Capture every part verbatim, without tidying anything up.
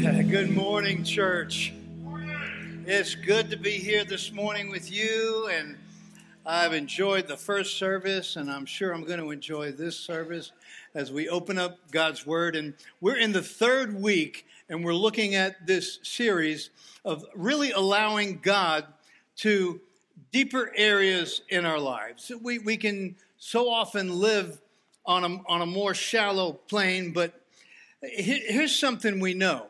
Good morning, church. It's good to be here this morning with you, and I've enjoyed the first service, and I'm sure I'm going to enjoy this service as we open up God's Word. And we're in the third week, and we're looking at this series of really allowing God to deeper areas in our lives. We we can so often live on a, on a more shallow plane, but here's something we know.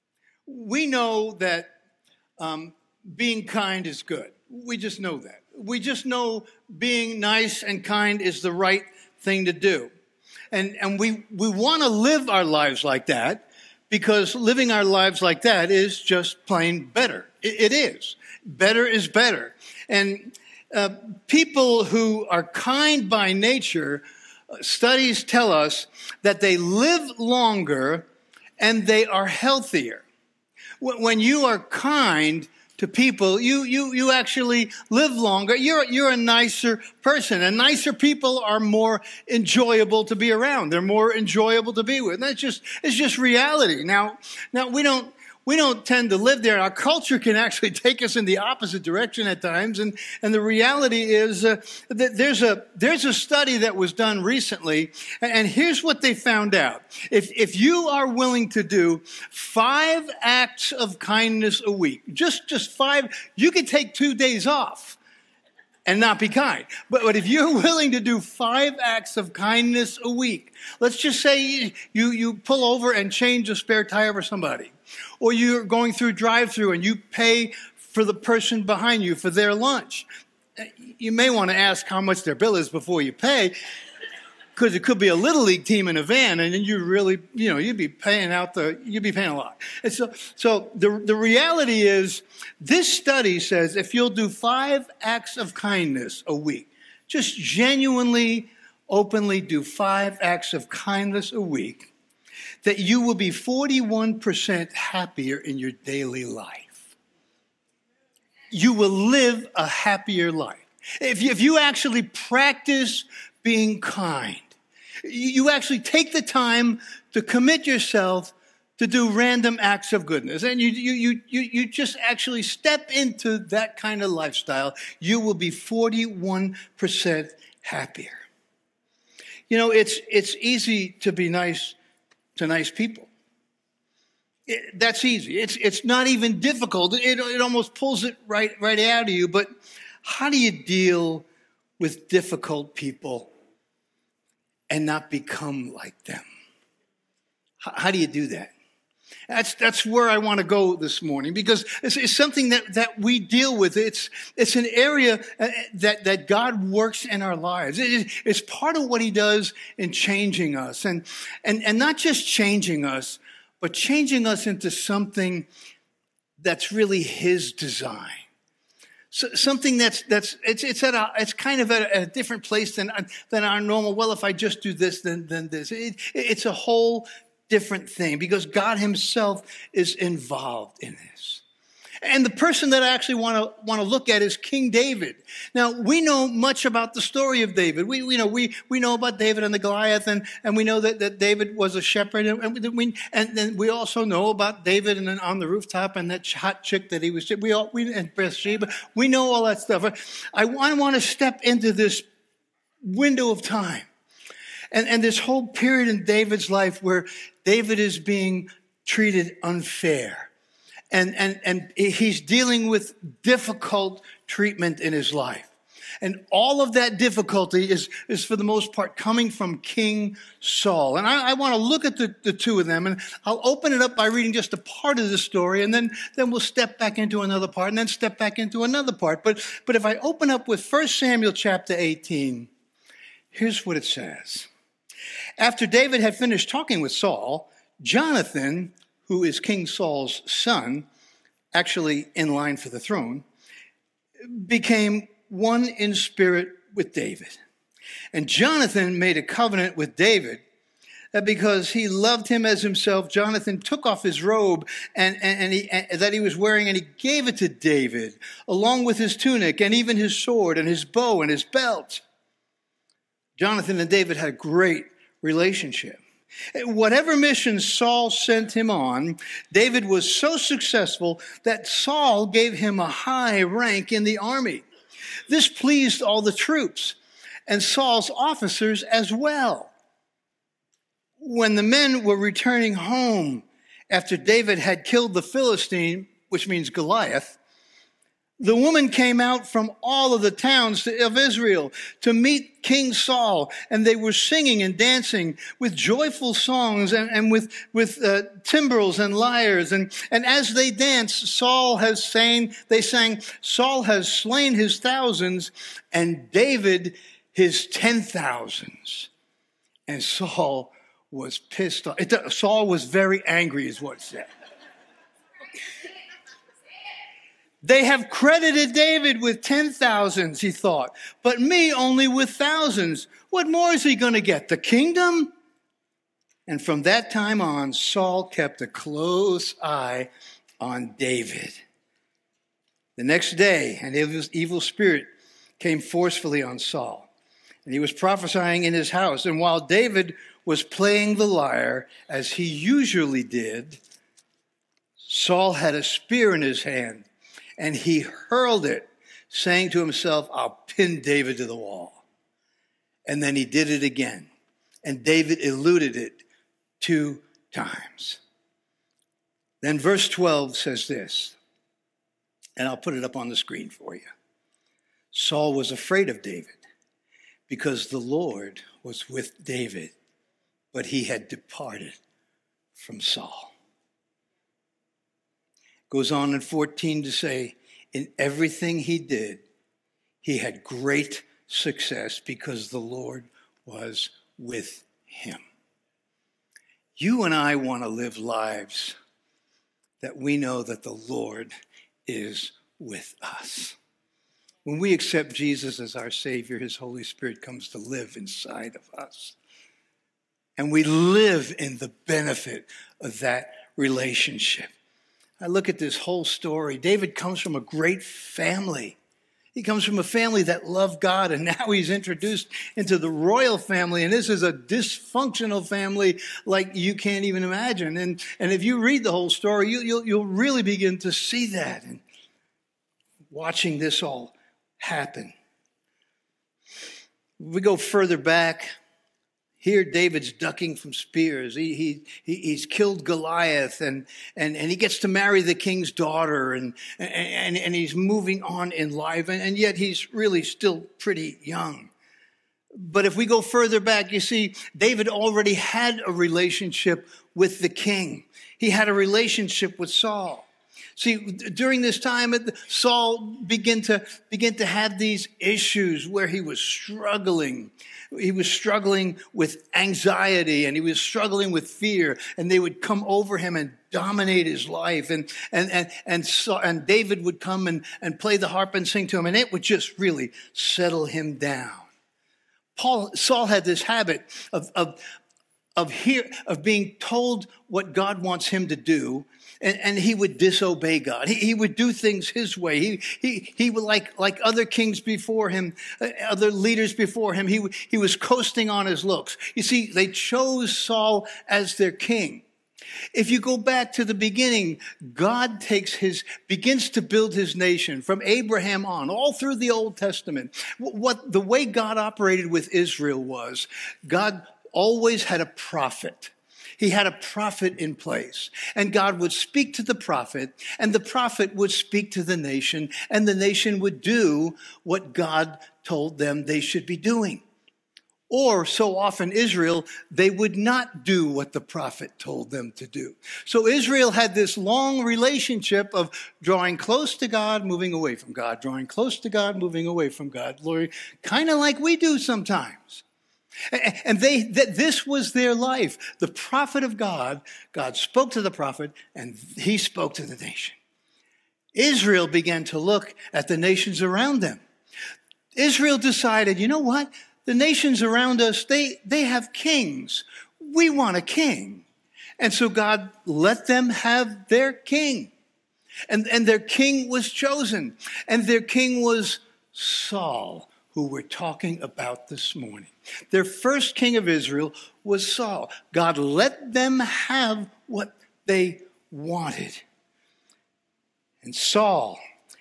We know that um, being kind is good. We just know that. We just know being nice and kind is the right thing to do. And, and we, we want to live our lives like that because living our lives like that is just plain better. It, it is. Better is better. And uh, people who are kind by nature, studies tell us that they live longer and they are healthier. When you are kind to people, you you you actually live longer. You're you're a nicer person, and nicer people are more enjoyable to be around. They're more enjoyable to be with. And that's just it's just reality. Now now we don't we don't tend to live there. Our culture can actually take us in the opposite direction at times. And and the reality is uh, that there's a there's a study that was done recently, and here's what they found out. If if you are willing to do five acts of kindness a week, just just five, you could take two days off and not be kind. But, but if you're willing to do five acts of kindness a week, let's just say you, you pull over and change a spare tire for somebody, or you're going through drive-through and you pay for the person behind you for their lunch. You may want to ask how much their bill is before you pay, because it could be a little league team in a van, and then you really, you know, you'd be paying out the, you'd be paying a lot. And so, so the the reality is, this study says if you'll do five acts of kindness a week, just genuinely, openly do five acts of kindness a week, that you will be forty-one percent happier in your daily life. You will live a happier life. If you, if you actually practice being kind, you actually take the time to commit yourself to do random acts of goodness, and you you you you just actually step into that kind of lifestyle, you will be forty-one percent happier. You know, it's it's easy to be nice to nice people. It, that's easy. It's it's not even difficult. It it almost pulls it right right out of you. But how do you deal with difficult people and not become like them? How, how do you do that? That's that's where I want to go this morning, because it's, it's something that, that we deal with. It's it's an area that, that God works in our lives. It, it's part of what He does in changing us, and and and not just changing us, but changing us into something that's really His design. So, something that's that's it's it's at a it's kind of at a, a different place than than our normal. Well, if I just do this, then then this. It, it's a whole different thing, because God Himself is involved in this. And the person that I actually want to want to look at is King David. Now, we know much about the story of David. We, we know we we know about David and the Goliath, and, and we know that, that David was a shepherd, and, and we and then we also know about David and on the rooftop and that hot chick that he was. We all we and Bathsheba. We know all that stuff. I want, I want to step into this window of time, and and this whole period in David's life where David is being treated unfair. And, and, and he's dealing with difficult treatment in his life. And all of that difficulty is, is for the most part, coming from King Saul. And I, I want to look at the, the two of them, and I'll open it up by reading just a part of the story, and then, then we'll step back into another part, and then step back into another part. But, but if I open up with First Samuel chapter eighteen, here's what it says. After David had finished talking with Saul, Jonathan, who is King Saul's son, actually in line for the throne, became one in spirit with David. And Jonathan made a covenant with David that because he loved him as himself, Jonathan took off his robe and, and, and, he, and that he was wearing, and he gave it to David, along with his tunic and even his sword and his bow and his belt. Jonathan and David had a great relationship. Whatever mission Saul sent him on, David was so successful that Saul gave him a high rank in the army. This pleased all the troops and Saul's officers as well. When the men were returning home after David had killed the Philistine, which means Goliath, the woman came out from all of the towns of Israel to meet King Saul, and they were singing and dancing with joyful songs and, and with, with uh, timbrels and lyres. And, and as they danced, Saul has sang, they sang, Saul has slain his thousands and David his ten thousands. And Saul was pissed off. It, Saul was very angry is what it said. They have credited David with ten thousands, he thought, but me only with thousands. What more is he going to get? The kingdom? And from that time on, Saul kept a close eye on David. The next day, an evil spirit came forcefully on Saul, and he was prophesying in his house. And while David was playing the lyre, as he usually did, Saul had a spear in his hand. And he hurled it, saying to himself, I'll pin David to the wall. And then he did it again. And David eluded it two times. Then verse twelve says this, and I'll put it up on the screen for you. Saul was afraid of David because the Lord was with David, but he had departed from Saul. Goes on in fourteen to say, in everything he did, he had great success because the Lord was with him. You and I want to live lives that we know that the Lord is with us. When we accept Jesus as our Savior, his Holy Spirit comes to live inside of us. And we live in the benefit of that relationship. I look at this whole story. David comes from a great family. He comes from a family that loved God, and now he's introduced into the royal family, and this is a dysfunctional family like you can't even imagine. And, and if you read the whole story, you, you'll, you'll really begin to see that, and watching this all happen. We go further back. Here, David's ducking from spears. He, he, he, he's killed Goliath, and, and, and he gets to marry the king's daughter, and, and, and he's moving on in life, and, and yet he's really still pretty young. But if we go further back, you see, David already had a relationship with the king. He had a relationship with Saul. See, during this time, Saul began to, began to have these issues where he was struggling. He was struggling with anxiety, and he was struggling with fear, and they would come over him and dominate his life. And, and, and, and, so, and David would come and, and play the harp and sing to him, and it would just really settle him down. Paul, Saul had this habit of, of, of, hear, of being told what God wants him to do, And, and he would disobey God. He, he would do things his way. He, he, he would, like, like other kings before him, uh, other leaders before him, he, he was coasting on his looks. You see, they chose Saul as their king. If you go back to the beginning, God takes his, begins to build his nation from Abraham on, all through the Old Testament. What, the way God operated with Israel was, God always had a prophet. He had a prophet in place, and God would speak to the prophet, and the prophet would speak to the nation, and the nation would do what God told them they should be doing. Or, so often Israel, they would not do what the prophet told them to do. So Israel had this long relationship of drawing close to God, moving away from God, drawing close to God, moving away from God, Lord, kind of like we do sometimes. And they, this was their life. The prophet of God, God spoke to the prophet, and he spoke to the nation. Israel began to look at the nations around them. Israel decided, you know what? The nations around us, they, they have kings. We want a king. And so God let them have their king. And, and their king was chosen. And their king was Saul, who we're talking about this morning. Their first king of Israel was Saul. God let them have what they wanted. And Saul,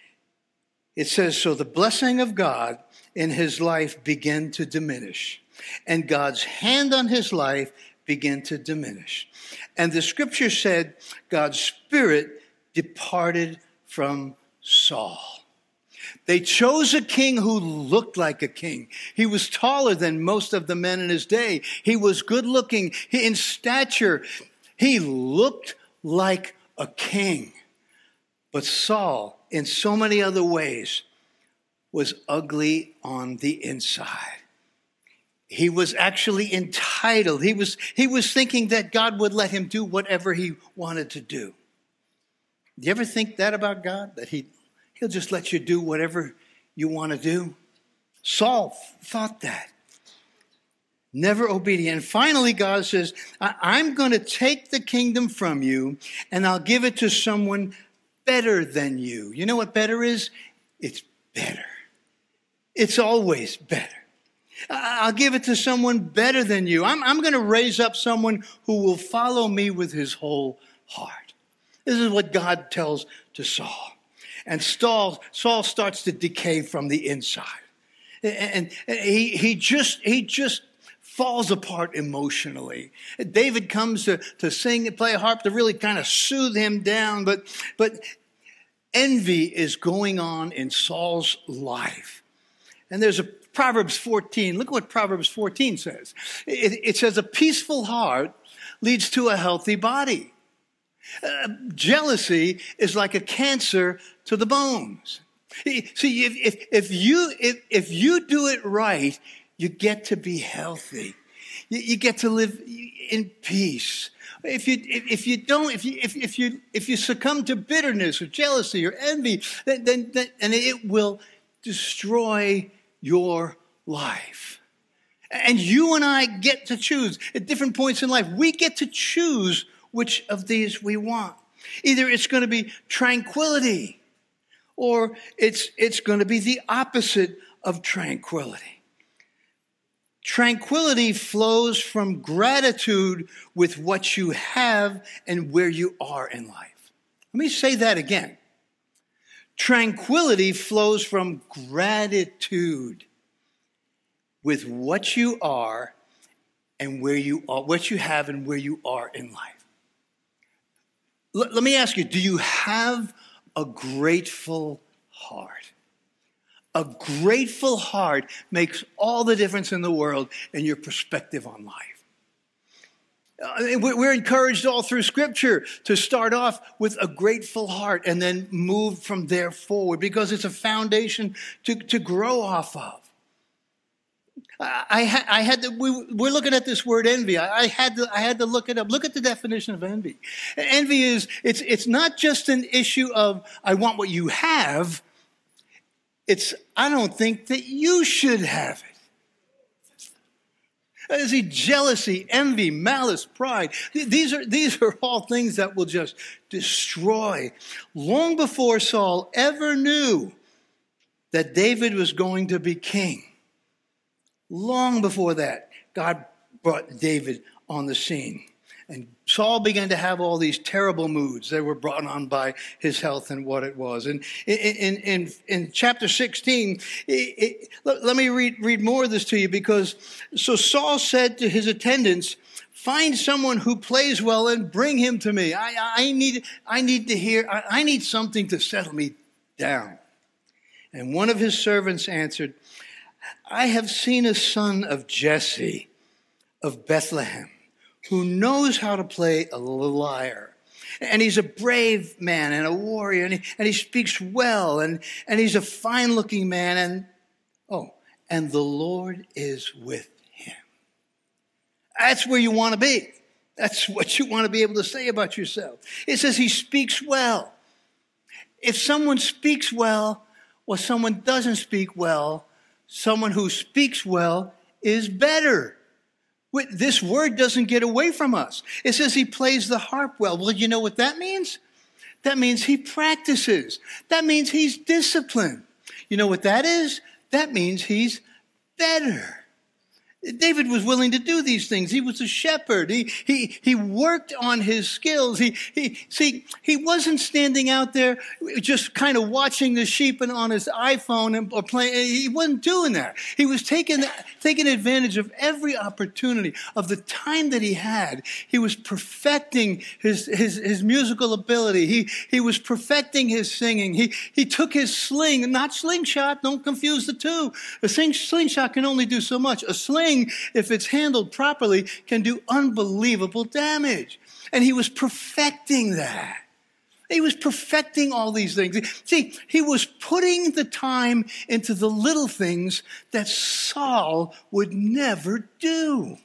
it says, so the blessing of God in his life began to diminish, and God's hand on his life began to diminish. And the scripture said God's spirit departed from Saul. They chose a king who looked like a king. He was taller than most of the men in his day. He was good looking. He, in stature, he looked like a king. But Saul, in so many other ways, was ugly on the inside. He was actually entitled. He was, he was thinking that God would let him do whatever he wanted to do. Do you ever think that about God? That he, he'll just let you do whatever you want to do? Saul thought that. Never obedient. And finally, God says, I'm going to take the kingdom from you and I'll give it to someone better than you. You know what better is? It's better. It's always better. I'll give it to someone better than you. I'm, I'm going to raise up someone who will follow me with his whole heart. This is what God tells to Saul. And Saul, Saul starts to decay from the inside. And, and he, he just, he just falls apart emotionally. David comes to, to sing and play a harp to really kind of soothe him down. But, but envy is going on in Saul's life. And there's a Proverbs fourteen. Look what Proverbs fourteen says. It, it says, a peaceful heart leads to a healthy body. Uh, jealousy is like a cancer to the bones. See, if, if, if, you, if, if you do it right, you get to be healthy. You, you get to live in peace. If you if, if you don't if you if, if you if you succumb to bitterness or jealousy or envy, then, then, then and it will destroy your life. And you and I get to choose at different points in life. We get to choose which of these we want. Either it's going to be tranquility, or it's it's going to be the opposite of tranquility. Tranquility flows from gratitude with what you have and where you are in life. Let me say that again. Tranquility flows from gratitude with what you are and where you are, what you have and where you are in life. L- let me ask you, do you have a grateful heart? A grateful heart makes all the difference in the world in your perspective on life. Uh, we're encouraged all through Scripture to start off with a grateful heart and then move from there forward because it's a foundation to, to grow off of. I, I, I had to, we, we're looking at this word envy. I, I had to I had to look it up. Look at the definition of envy. Envy is it's it's not just an issue of I want what you have. It's I don't think that you should have it. See, jealousy, envy, malice, pride. These are, these are all things that will just destroy. Long before Saul ever knew that David was going to be king, long before that, God brought David on the scene. And Saul began to have all these terrible moods that were brought on by his health and what it was. And in, in, in, in chapter sixteen, it, it, let, let me read, read more of this to you because, so Saul said to his attendants, find someone who plays well and bring him to me. I, I, need, I need to hear, I, I need something to settle me down. And one of his servants answered, I have seen a son of Jesse of Bethlehem, who knows how to play a lyre. And he's a brave man and a warrior, and he, and he speaks well, and, and he's a fine-looking man, and, oh, and the Lord is with him. That's where you want to be. That's what you want to be able to say about yourself. It says he speaks well. If someone speaks well, or someone doesn't speak well, someone who speaks well is better. This word doesn't get away from us. It says he plays the harp well. Well, you know what that means? That means he practices. That means he's disciplined. You know what that is? that means he's better. David was willing to do these things. He was a shepherd. He he he worked on his skills. He he see he wasn't standing out there just kind of watching the sheep and on his iPhone and or playing. He wasn't doing that. He was taking taking advantage of every opportunity of the time that he had. He was perfecting his his his musical ability. He he was perfecting his singing. He he took his sling, not slingshot. Don't confuse the two. A sling, slingshot can only do so much. A sling, if it's handled properly, can do unbelievable damage. And he was perfecting that. He was perfecting all these things. See, he was putting the time into the little things that Saul would never do.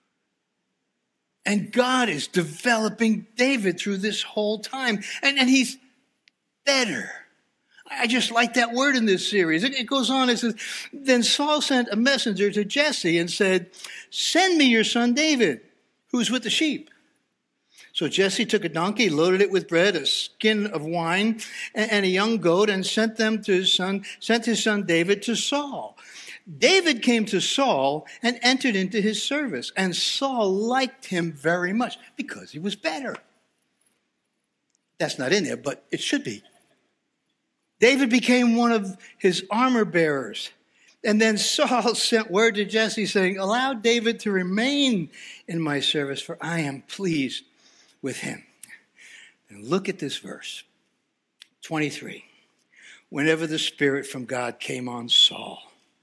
And God is developing David through this whole time. And, and he's better. I just like that word in this series. It, it goes on, it says, then Saul sent a messenger to Jesse and said, send me your son David, who's with the sheep. So Jesse took a donkey, loaded it with bread, a skin of wine, and, and a young goat, and sent them to his son, sent his son David to Saul. David came to Saul and entered into his service, and Saul liked him very much because he was better. That's not in there, but it should be. David became one of his armor bearers. And then Saul sent word to Jesse saying, allow David to remain in my service, for I am pleased with him. And look at this verse, twenty-three. Whenever the Spirit from God came on Saul,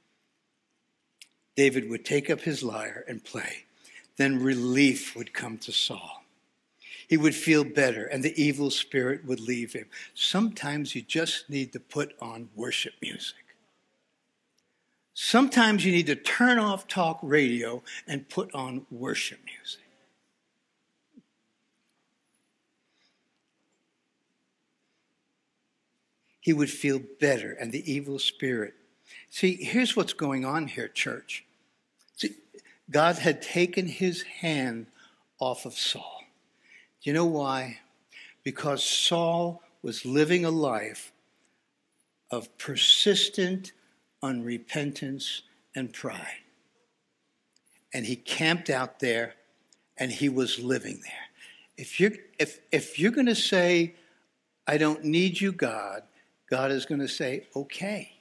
David would take up his lyre and play. Then relief would come to Saul. He would feel better, and the evil spirit would leave him. Sometimes you just need to put on worship music. Sometimes you need to turn off talk radio and put on worship music. He would feel better, and the evil spirit. See, here's what's going on here, church. See, God had taken his hand off of Saul. Do you know why? Because Saul was living a life of persistent unrepentance and pride. And he camped out there and he was living there. If you're, if, if you're going to say, I don't need you, God, God is going to say, okay.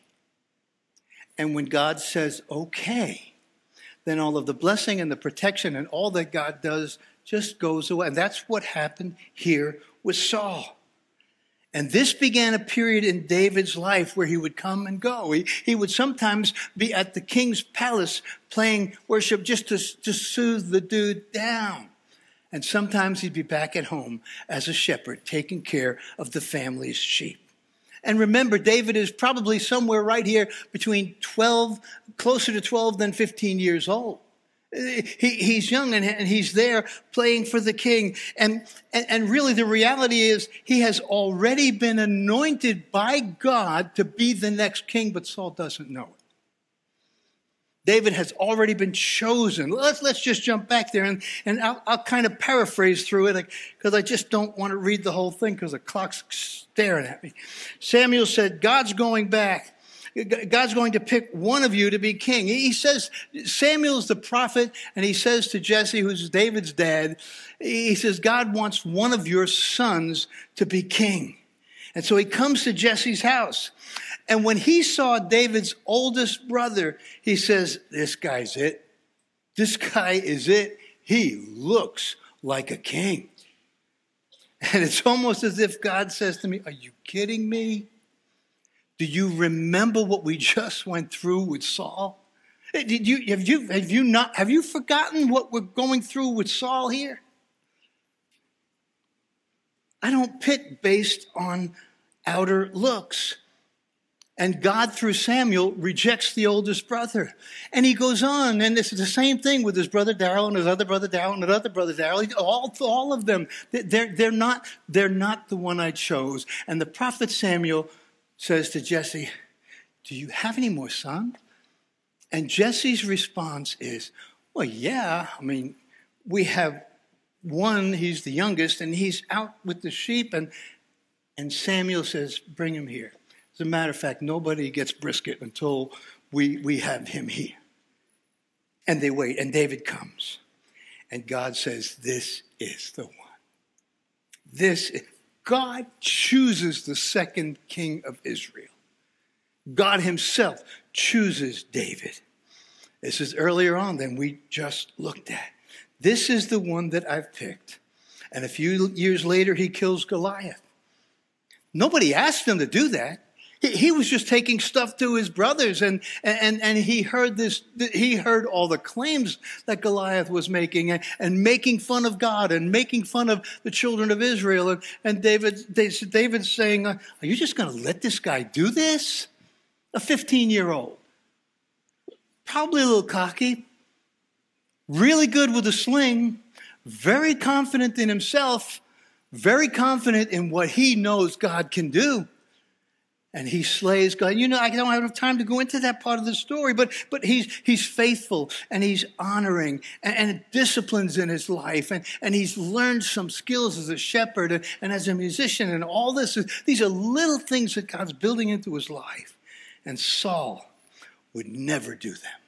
And when God says, okay, then all of the blessing and the protection and all that God does just goes away. And that's what happened here with Saul. And this began a period in David's life where he would come and go. He, he would sometimes be at the king's palace playing worship just to, to soothe the dude down. And sometimes he'd be back at home as a shepherd, taking care of the family's sheep. And remember, David is probably somewhere right here between twelve, closer to twelve than fifteen years old. He, he's young and, and he's there playing for the king. And, and, and really the reality is he has already been anointed by God to be the next king, but Saul doesn't know it. David has already been chosen. Let's, let's just jump back there and, and I'll, I'll kind of paraphrase through it because I just don't want to read the whole thing because the clock's staring at me. Samuel said, God's going back. God's going to pick one of you to be king. He says, Samuel's the prophet, and he says to Jesse, who's David's dad, he says, God wants one of your sons to be king. And so he comes to Jesse's house. And when he saw David's oldest brother, he says, this guy's it. This guy is it. He looks like a king. And it's almost as if God says to me, are you kidding me? Do you remember what we just went through with Saul? Did you, have you, have you not, have you forgotten what we're going through with Saul here? I don't pit based on outer looks. And God, through Samuel, rejects the oldest brother. And he goes on, and this is the same thing with his brother Darrell and his other brother Darrell and his other brother Darrell. All, all of them, they're, they're, not, they're not the one I chose. And the prophet Samuel says to Jesse, do you have any more sons? And Jesse's response is, well, yeah. I mean, we have one, he's the youngest, and he's out with the sheep. And, and Samuel says, bring him here. As a matter of fact, nobody gets brisket until we, we have him here. And they wait, and David comes. And God says, this is the one. This, God chooses the second king of Israel. God himself chooses David. This is earlier on than we just looked at. This is the one that I've picked. And a few years later, he kills Goliath. Nobody asked him to do that. He, he was just taking stuff to his brothers, and, and, and he heard this. He heard all the claims that Goliath was making, and, and making fun of God and making fun of the children of Israel. And, and David, they, David's saying, "Are you just going to let this guy do this?" A fifteen-year-old, probably a little cocky, really good with a sling, very confident in himself, very confident in what he knows God can do. And he slays God. You know, I don't have enough time to go into that part of the story, but but he's he's faithful, and he's honoring, and, and disciplines in his life, and, and he's learned some skills as a shepherd and, and as a musician, and all this. These are little things that God's building into his life. And Saul would never do them.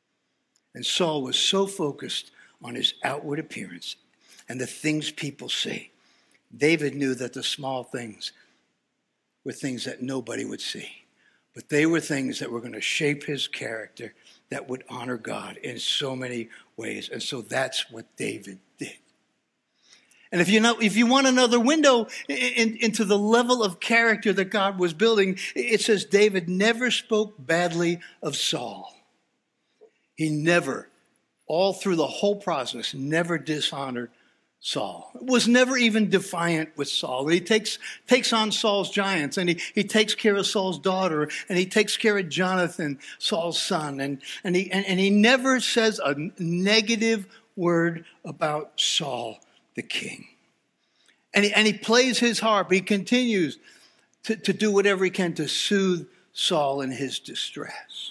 And Saul was so focused on his outward appearance and the things people see. David knew that the small things were things that nobody would see. But they were things that were going to shape his character, that would honor God in so many ways. And so that's what David did. And if you know, if you want another window in, into the level of character that God was building, it says David never spoke badly of Saul. He never, all through the whole process, never dishonored Saul. Was never even defiant with Saul. He takes takes on Saul's giants, and he, he takes care of Saul's daughter, and he takes care of Jonathan, Saul's son, and, and he and, and he never says a negative word about Saul the king. And he, and he plays his harp. He continues to, to do whatever he can to soothe Saul in his distress.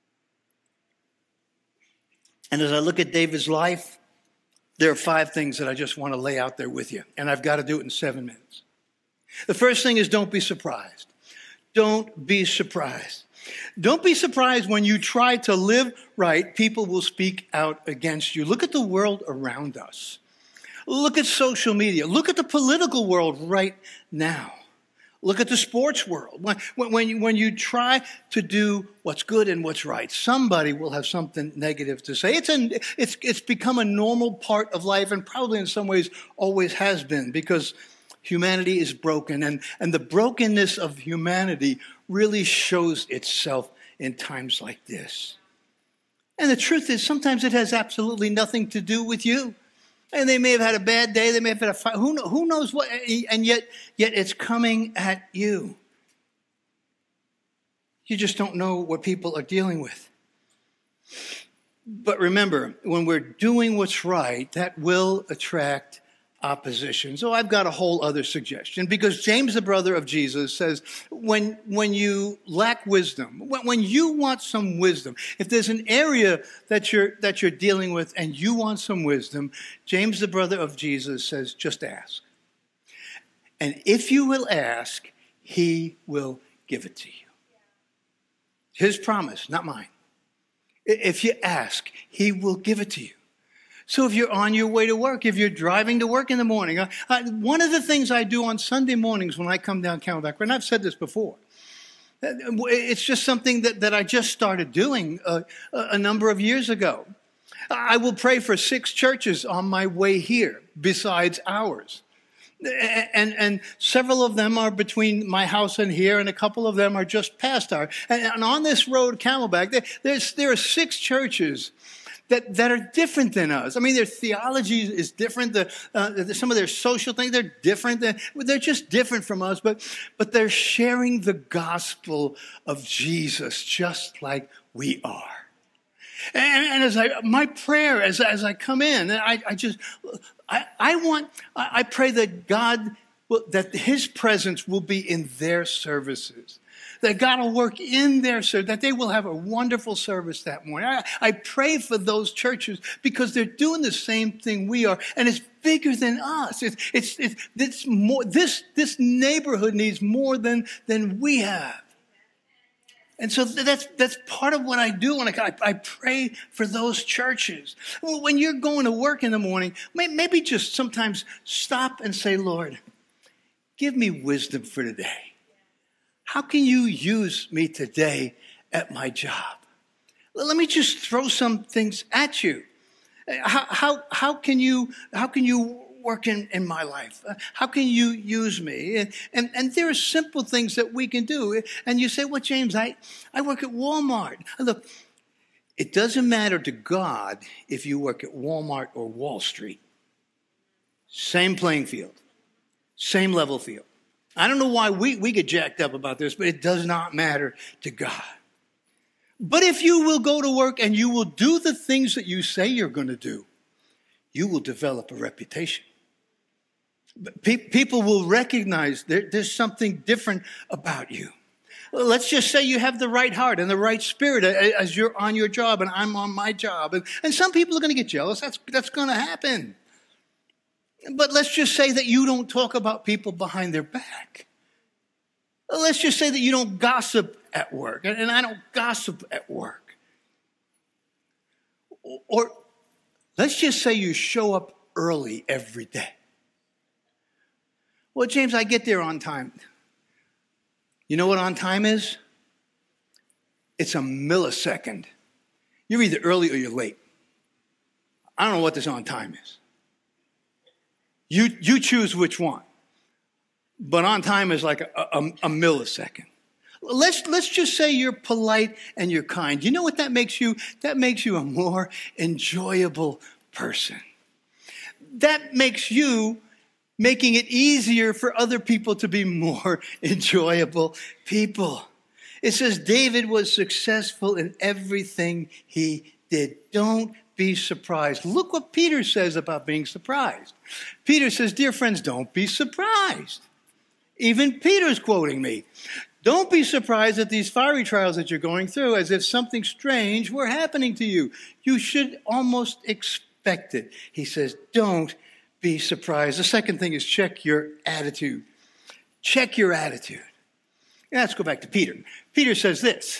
And as I look at David's life, there are five things that I just want to lay out there with you. And I've got to do it in seven minutes. The first thing is, don't be surprised. Don't be surprised. Don't be surprised when you try to live right, people will speak out against you. Look at the world around us. Look at social media. Look at the political world right now. Look at the sports world. When, when, you, when you try to do what's good and what's right, somebody will have something negative to say. It's, an, it's, it's become a normal part of life, and probably in some ways always has been, because humanity is broken. And, and the brokenness of humanity really shows itself in times like this. And the truth is, sometimes it has absolutely nothing to do with you. And they may have had a bad day. They may have had a fight. Who, who knows what? And yet, yet it's coming at you. You just don't know what people are dealing with. But remember, when we're doing what's right, that will attract opposition. So I've got a whole other suggestion, because James, the brother of Jesus, says when when you lack wisdom, when, when you want some wisdom, if there's an area that you're that you're dealing with and you want some wisdom, James, the brother of Jesus, says, just ask. And if you will ask, he will give it to you. His promise, not mine. If you ask, he will give it to you. So if you're on your way to work, if you're driving to work in the morning, I, I, one of the things I do on Sunday mornings when I come down Camelback, and I've said this before, it's just something that, that I just started doing a, a number of years ago. I will pray for six churches on my way here besides ours. And, and several of them are between my house and here, and a couple of them are just past our. And, and on this road, Camelback, there, there's, there are six churches That, that are different than us. I mean, their theology is different. The, uh, some of their social things, they're different. They're, they're just different from us, but, but they're sharing the gospel of Jesus just like we are. And, and as I, my prayer as, as I come in, I, I just, I, I want, I pray that God, will, that his presence will be in their services. That God will work in their service, that they will have a wonderful service that morning. I, I pray for those churches because they're doing the same thing we are, and it's bigger than us. It's, it's, it's, it's more, this, this neighborhood needs more than, than we have. And so that's that's part of what I do when I, I pray for those churches. When you're going to work in the morning, maybe just sometimes stop and say, Lord, give me wisdom for today. How can you use me today at my job? Let me just throw some things at you. How how how can you how can you work in, in my life? How can you use me? And, and and there are simple things that we can do. And you say, well, James, I, I work at Walmart. Look, it doesn't matter to God if you work at Walmart or Wall Street. Same playing field. Same level field. I don't know why we, we get jacked up about this, but it does not matter to God. But if you will go to work and you will do the things that you say you're going to do, you will develop a reputation. People will recognize there, there's something different about you. Let's just say you have the right heart and the right spirit as you're on your job and I'm on my job. And, and some people are going to get jealous. That's, that's going to happen. But let's just say that you don't talk about people behind their back. Let's just say that you don't gossip at work. And I don't gossip at work. Or let's just say you show up early every day. Well, James, I get there on time. You know what on time is? It's a millisecond. You're either early or you're late. I don't know what this on time is. You, you choose which one. But on time is like a, a, a millisecond. Let's, let's just say you're polite and you're kind. You know what that makes you? That makes you a more enjoyable person. That makes you making it easier for other people to be more enjoyable people. It says David was successful in everything he did. Don't be surprised. Look what Peter says about being surprised. Peter says, dear friends, don't be surprised. Even Peter's quoting me. Don't be surprised at these fiery trials that you're going through as if something strange were happening to you. You should almost expect it. He says, don't be surprised. The second thing is check your attitude. Check your attitude. Now let's go back to Peter. Peter says this.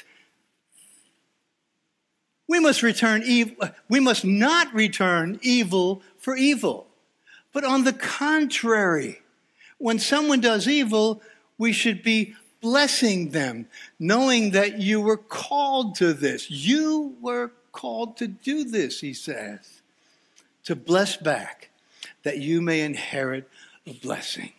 We must return evil. We must not return evil for evil. But on the contrary, when someone does evil, we should be blessing them, knowing that you were called to this. You were called to do this, he says, to bless back, that you may inherit a blessing.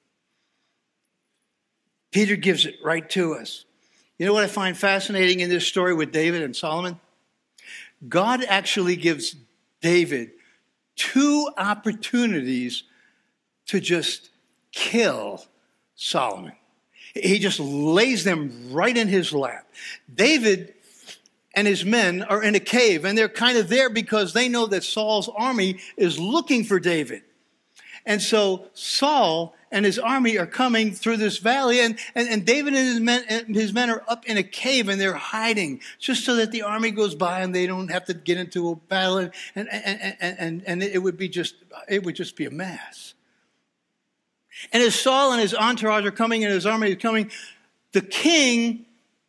Peter gives it right to us. You know what I find fascinating in this story with David and Solomon? God actually gives David two opportunities to just kill Solomon. He just lays them right in his lap. David and his men are in a cave, and they're kind of there because they know that Saul's army is looking for David. And so Saul and his army are coming through this valley, and, and, and David and his men, and his men are up in a cave, and they're hiding just so that the army goes by and they don't have to get into a battle, and, and, and, and, and it would be just, it would just be a mess. And as Saul and his entourage are coming and his army is coming, the king,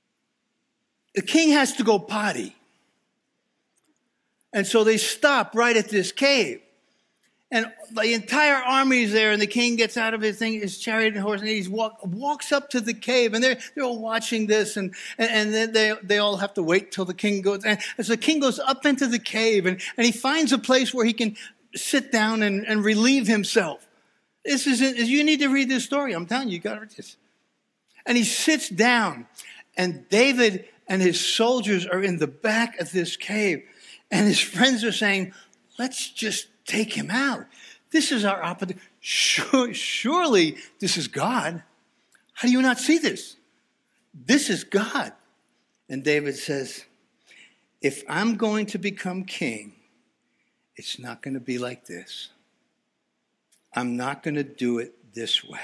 the king has to go potty. And so they stop right at this cave. And the entire army is there, and the king gets out of his thing, his chariot and horse, and he walk, walks up to the cave, and they're, they're all watching this, and, and, and then they, they all have to wait till the king goes. And so the king goes up into the cave, and, and he finds a place where he can sit down and, and relieve himself. This is, you need to read this story. I'm telling you, you got to read this. And he sits down, and David and his soldiers are in the back of this cave, and his friends are saying, let's just take him out. This is our opportunity. Sure, surely this is God. How do you not see this? This is God. And David says, if I'm going to become king, it's not going to be like this. I'm not going to do it this way.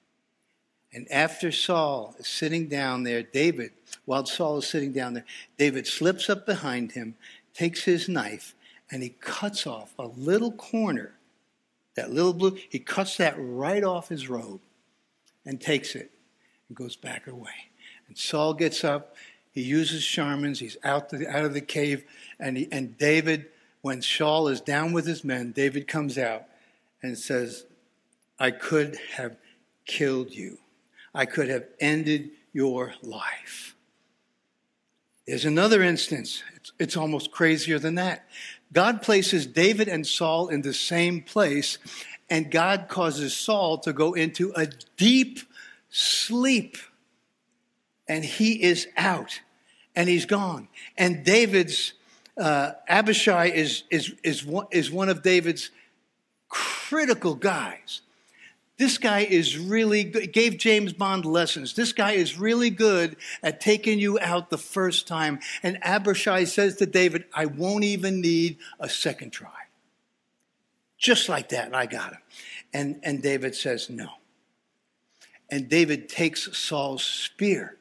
And after Saul is sitting down there, David, while Saul is sitting down there, David slips up behind him, takes his knife, and he cuts off a little corner, that little blue, he cuts that right off his robe and takes it and goes back away. And Saul gets up, He uses shamans. He's out, the, out of the cave. And, he, and David, when Saul is down with his men, David comes out and says, I could have killed you. I could have ended your life. There's another instance. It's, it's almost crazier than that. God places David and Saul in the same place, and God causes Saul to go into a deep sleep. And he is out, and he's gone. And David's, uh, Abishai is, is, is, one, is one of David's critical guys. This guy is really good, gave James Bond lessons. This guy is really good at taking you out the first time. And Abishai says to David, I won't even need a second try. Just like that, I got him. And, and David says, no. And David takes Saul's spear.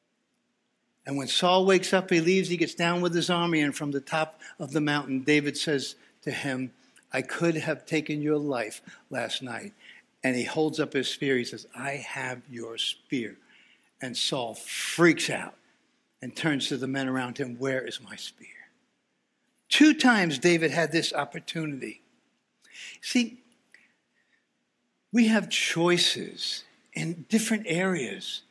And when Saul wakes up, he leaves, he gets down with his army, and from the top of the mountain, David says to him, I could have taken your life last night. And he holds up his spear. He says, I have your spear. And Saul freaks out and turns to the men around him, where is my spear? Two times David had this opportunity. See, we have choices in different areas,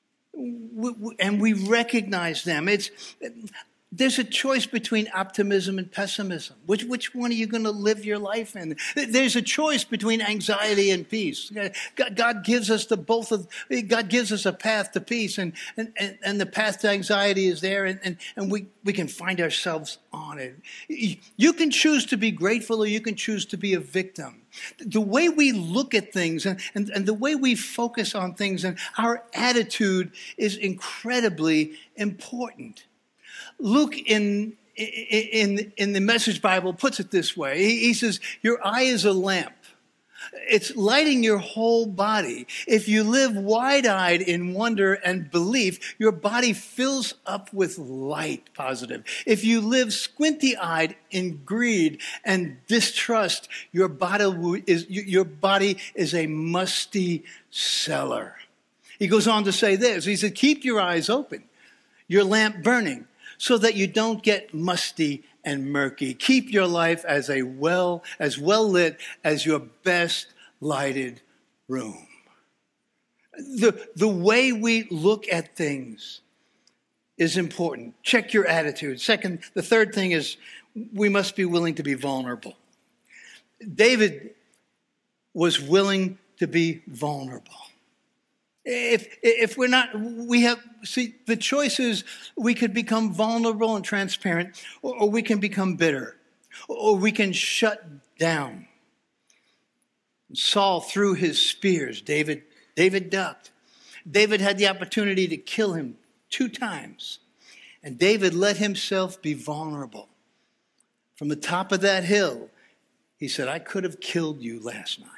and we recognize them. It's There's a choice between optimism and pessimism. Which, which one are you going to live your life in? There's a choice between anxiety and peace. God, God gives us the both of, God gives us a path to peace, and, and, and, and the path to anxiety is there, and, and, and we, we can find ourselves on it. You can choose to be grateful, or you can choose to be a victim. The way we look at things and, and, and the way we focus on things and our attitude is incredibly important. Luke in, in, in the Message Bible puts it this way. He, he says, your eye is a lamp. It's lighting your whole body. If you live wide-eyed in wonder and belief, your body fills up with light, positive. If you live squinty-eyed in greed and distrust, your body is, your body is a musty cellar. He goes on to say this. He said, keep your eyes open, your lamp burning, so that you don't get musty and murky. Keep your life as a well, as well lit as your best lighted room. The, the way we look at things is important. Check your attitude. Second, the third thing is we must be willing to be vulnerable. David was willing to be vulnerable. If if we're not, we have, see, the choice is we could become vulnerable and transparent, or, or we can become bitter, or we can shut down. Saul threw his spears. David, David ducked. David had the opportunity to kill him two times. And David let himself be vulnerable. From the top of that hill, he said, I could have killed you last night.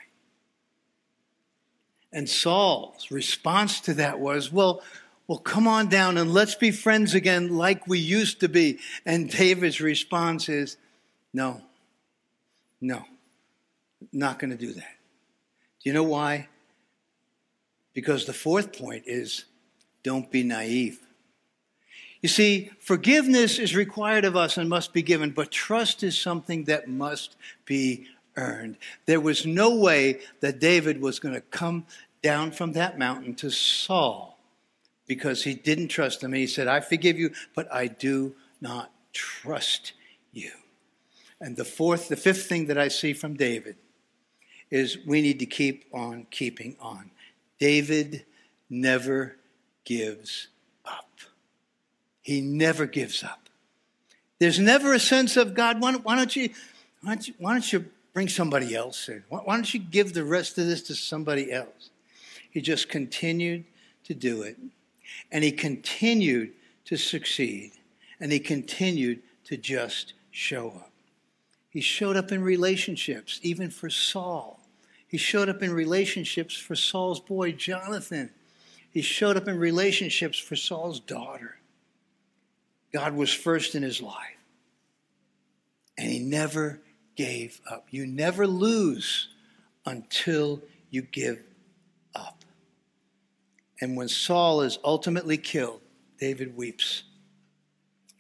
And Saul's response to that was, well, well, come on down and let's be friends again like we used to be. And David's response is, no, no, not going to do that. Do you know why? Because the fourth point is, don't be naive. You see, forgiveness is required of us and must be given, but trust is something that must be earned. There was no way that David was going to come down from that mountain to Saul because he didn't trust him. He said, I forgive you, but I do not trust you. And the fourth, the fifth thing that I see from David is we need to keep on keeping on. David never gives up. He never gives up. There's never a sense of, God, why don't, why don't you, why don't you, why don't you bring somebody else in? Why, why don't you give the rest of this to somebody else? He just continued to do it. And he continued to succeed. And he continued to just show up. He showed up in relationships, even for Saul. He showed up in relationships for Saul's boy, Jonathan. He showed up in relationships for Saul's daughter. God was first in his life. And he never gave up. You never lose until you give up. And when Saul is ultimately killed, David weeps.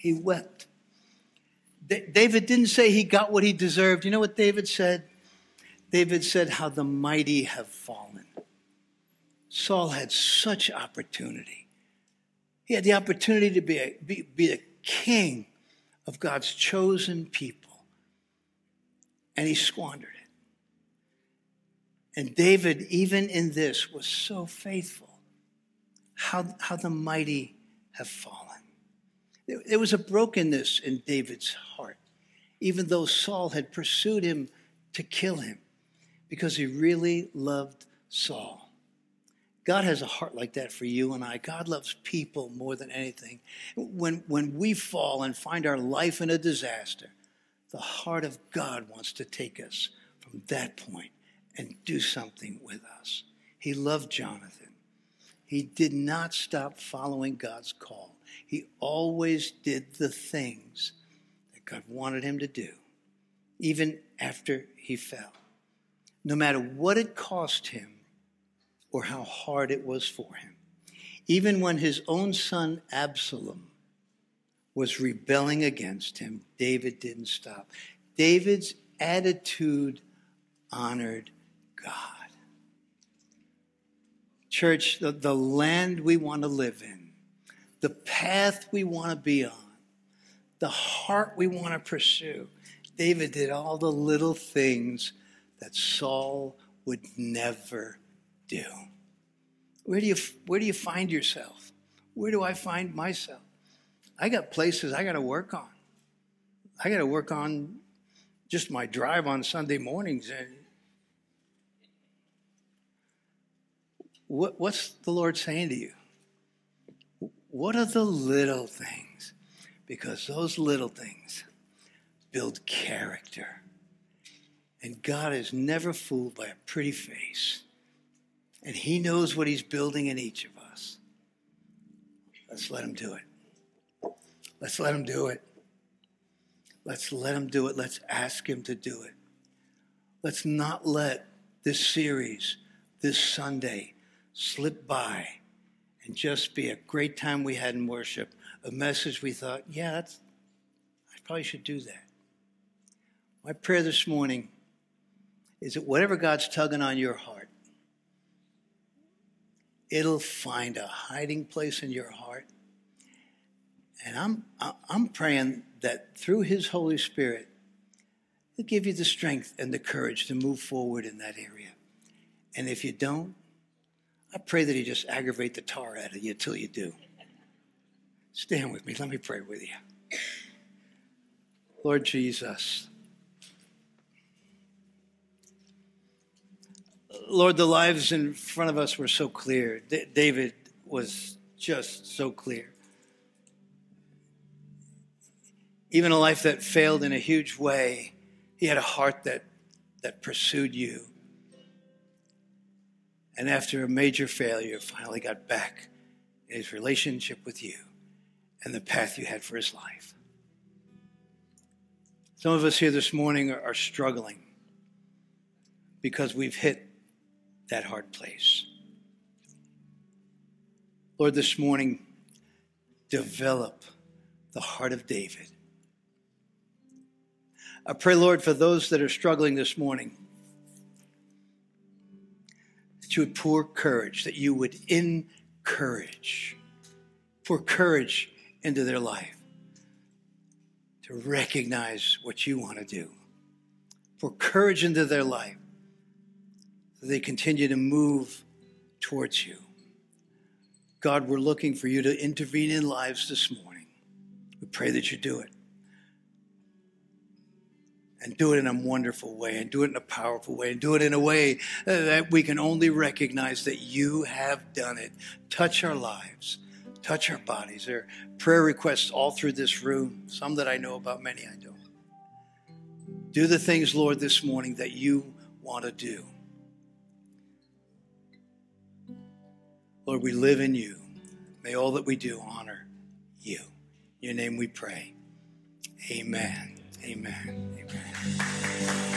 He wept. D- David didn't say he got what he deserved. You know what David said? David said, how the mighty have fallen. Saul had such opportunity. He had the opportunity to be a, be, be a king of God's chosen people. And he squandered it. And David, even in this, was so faithful. How, how the mighty have fallen. There, there was a brokenness in David's heart, even though Saul had pursued him to kill him, because he really loved Saul. God has a heart like that for you and I. God loves people more than anything. When, when we fall and find our life in a disaster, the heart of God wants to take us from that point and do something with us. He loved Jonathan. He did not stop following God's call. He always did the things that God wanted him to do, even after he fell. No matter what it cost him or how hard it was for him. Even when his own son Absalom was rebelling against him, David didn't stop. David's attitude honored God. Church, the, the land we want to live in, the path we want to be on, the heart we want to pursue. David did all the little things that Saul would never do. Where do you, where do you find yourself? Where do I find myself? I got places I got to work on. I got to work on just my drive on Sunday mornings. What, what's the Lord saying to you? What are the little things? Because those little things build character. And God is never fooled by a pretty face. And he knows what he's building in each of us. Let's let him do it. Let's let him do it. Let's let him do it. Let's ask him to do it. Let's not let this series, this Sunday, slip by and just be a great time we had in worship, a message we thought, yeah, that's, I probably should do that. My prayer this morning is that whatever God's tugging on your heart, it'll find a hiding place in your heart. And I'm I'm praying that through his Holy Spirit, he'll give you the strength and the courage to move forward in that area. And if you don't, I pray that he just aggravate the tar out of you till you do. Stand with me. Let me pray with you. Lord Jesus, Lord, the lives in front of us were so clear. D- David was just so clear. Even a life that failed in a huge way, he had a heart that, that pursued you. And after a major failure, finally got back in his relationship with you and the path you had for his life. Some of us here this morning are, are struggling because we've hit that hard place. Lord, this morning, develop the heart of David. I pray, Lord, for those that are struggling this morning, that you would pour courage, that you would encourage, pour courage into their life to recognize what you want to do. Pour courage into their life so they continue to move towards you. God, we're looking for you to intervene in lives this morning. We pray that you do it. And do it in a wonderful way, and do it in a powerful way, and do it in a way that we can only recognize that you have done it. Touch our lives, touch our bodies. There are prayer requests all through this room, some that I know about, many I don't. Do the things, Lord, this morning that you want to do. Lord, we live in you. May all that we do honor you. In your name we pray. Amen. Amen. Amen.